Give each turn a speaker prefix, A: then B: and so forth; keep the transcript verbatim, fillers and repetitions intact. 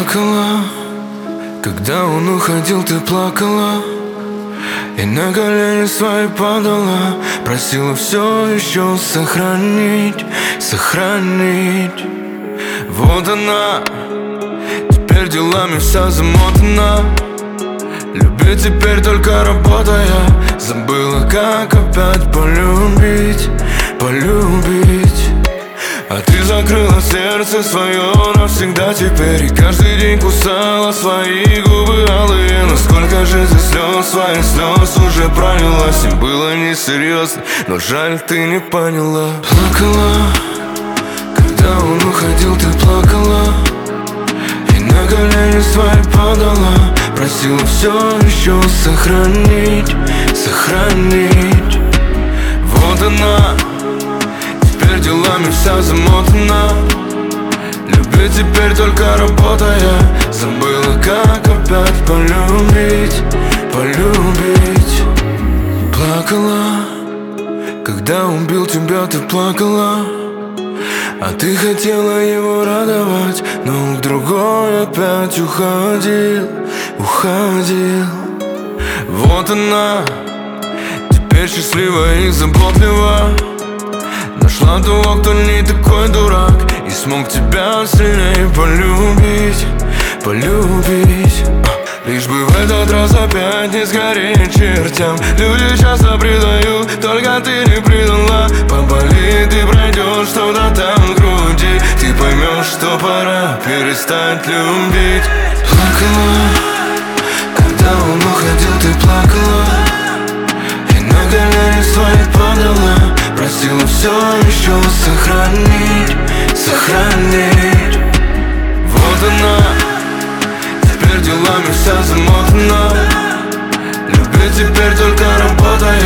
A: Плакала, когда он уходил, ты плакала, и на колени свои падала, просила все еще сохранить, сохранить. Вот она, теперь делами вся замотана, любит теперь только работая, забыла, как опять полюбить, полюбить. А ты закрыла сердце свое навсегда теперь, и каждый день кусала свои губы алые. Но сколько же ты слез, своих слез уже пролилась, им было несерьезно, но жаль, ты не поняла. Плакала, когда он уходил, ты плакала, и на колени свои падала, просила все еще сохранить, сохранить. Вот она, теперь делами вся замотана, любит теперь только работая, забыла, как опять полюбить, полюбить. Плакала, когда он бил тебя, ты плакала, а ты хотела его радовать, но он к другой опять уходил, уходил. Вот она, теперь счастливая и заботлива, нашла того, кто не такой дурак, и смог тебя сильнее полюбить, полюбить. Лишь бы в этот раз опять не сгореть чертям. Люди часто предают, только ты не предала. Поболит и пройдет что-то там в груди, ты поймешь, что пора перестать любить. Плакала, когда он уходил, ты плакала, и на колени свои падала, просила все еще сохранить, сохранить. Вот она, теперь делами вся замотана, любит теперь только работая,